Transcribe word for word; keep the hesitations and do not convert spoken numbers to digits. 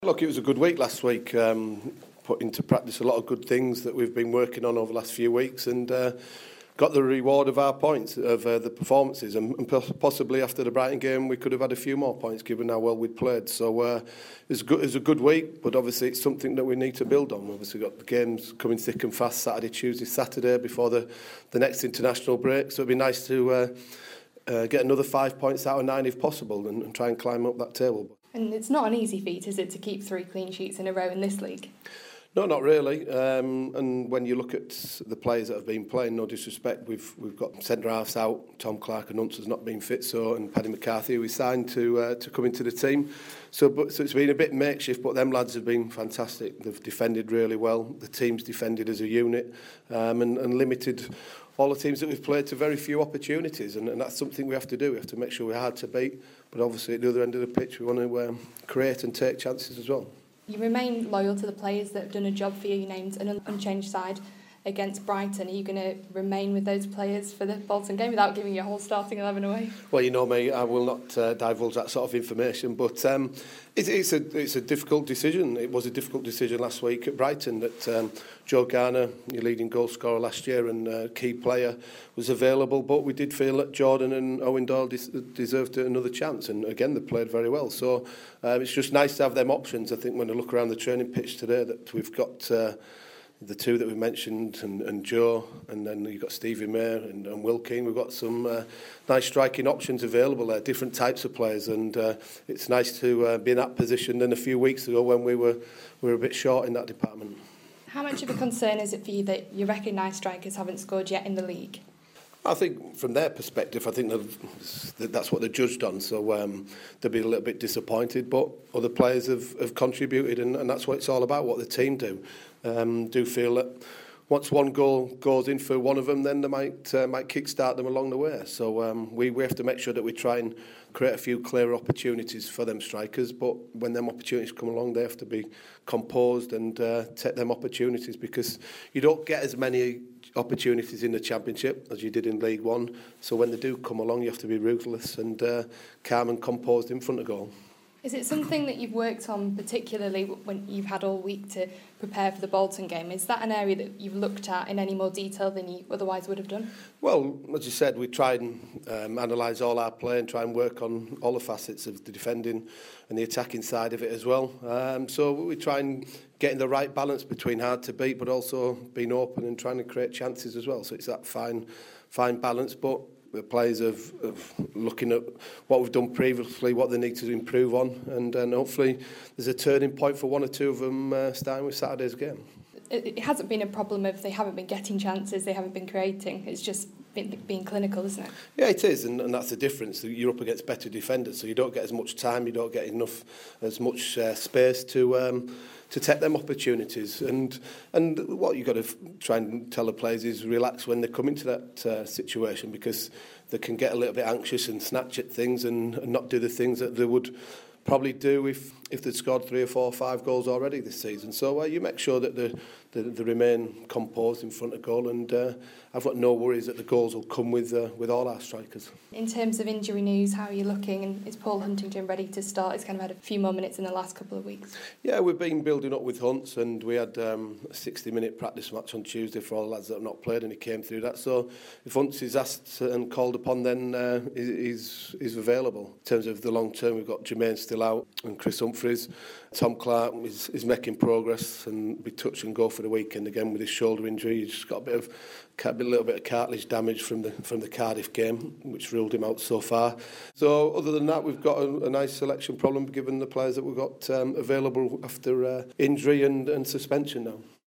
Look, it was a good week last week. Um, put into practice a lot of good things that we've been working on over the last few weeks, and uh, got the reward of our points, of uh, the performances, and, and possibly after the Brighton game we could have had a few more points given how well we'd played. So uh, it, was good, it was a good week, but obviously it's something that we need to build on. Obviously we've got the games coming thick and fast Saturday, Tuesday, Saturday before the, the next international break, so it'd be nice to uh, uh, get another five points out of nine if possible, and, and try and climb up that table. And it's not an easy feat, is it, to keep three clean sheets in a row in this league? No, not really. Um, and when you look at the players that have been playing, no disrespect, we've we've got centre halves out. Tom Clark and Hunts has not been fit, so and Paddy McCarthy, who we signed to uh, to come into the team. So, but so it's been a bit makeshift, but them lads have been fantastic. They've defended really well. The team's defended as a unit, um, and, and limited all the teams that we've played to very few opportunities, and, and that's something we have to do. We have to make sure we're hard to beat, but obviously at the other end of the pitch we want to um, create and take chances as well. You remain loyal to the players that have done a job for you. You named an un- unchanged side against Brighton. Are you going to remain with those players for the Bolton game without giving your whole starting eleven away? Well, you know me, I will not uh, divulge that sort of information, but um, it's, it's, a, it's a difficult decision. It was a difficult decision last week at Brighton that um, Joe Garner, your leading goal scorer last year and uh, key player, was available, but we did feel that Jordan and Owen Doyle des- deserved another chance, and again they played very well. So um, it's just nice to have them options. I think when I look around the training pitch today that we've got uh, the two that we mentioned, and, and Joe, and then you've got Stevie Mayer and, and Will Keane. We've got some uh, nice striking options available there, different types of players, and uh, it's nice to uh, be in that position than a few weeks ago when we were we were a bit short in that department. How much of a concern is it for you that your recognised strikers haven't scored yet in the league? I think from their perspective, I think that's what they're judged on, so um, they'll be a little bit disappointed, but other players have, have contributed, and, and that's what it's all about, what the team do. Um, do feel that once one goal goes in for one of them, then they might uh, might kickstart them along the way. So um, we, we have to make sure that we try and create a few clearer opportunities for them strikers, but when them opportunities come along, they have to be composed and uh, take them opportunities, because you don't get as many opportunities in the Championship as you did in League One. So when they do come along, you have to be ruthless and uh, calm and composed in front of goal. Is it something that you've worked on particularly when you've had all week to prepare for the Bolton game? Is that an area that you've looked at in any more detail than you otherwise would have done? Well, as you said, we try and um, analyse all our play and try and work on all the facets of the defending and the attacking side of it as well. Um, so we try and get in the right balance between hard to beat but also being open and trying to create chances as well. So it's that fine, fine balance, but the players of, of looking at what we've done previously, what they need to improve on, and, and hopefully there's a turning point for one or two of them uh, starting with Saturday's game. It, it hasn't been a problem of they haven't been getting chances, they haven't been creating. It's just been, being clinical, isn't it? Yeah, it is, and, and that's the difference. You're up against better defenders, so you don't get as much time, you don't get enough, as much uh, space to um, to take them opportunities. And and what you've got to f- try and tell the players is relax when they come into that uh, situation, because they can get a little bit anxious and snatch at things and, and not do the things that they would probably do if, if they'd scored three or four or five goals already this season. So uh, you make sure that they, they, they remain composed in front of goal, and uh, I've got no worries that the goals will come with uh, with all our strikers. In terms of injury news, how are you looking, and is Paul Huntington ready to start? He's kind of had a few more minutes in the last couple of weeks. Yeah, we've been building up with Hunts, and we had um, a sixty minute practice match on Tuesday for all the lads that have not played, and he came through that. So if Hunts is asked and called upon, then uh, he's, he's available. In terms of the long term, we've got Jermaine still out and Chris Humphreys. Tom Clark is, is making progress and be touch and go for the weekend again with his shoulder injury. He's just got a bit of a little bit of cartilage damage from the from the Cardiff game, which ruled him out so far. So other than that, we've got a, a nice selection problem given the players that we've got um, available after uh, injury and, and suspension now.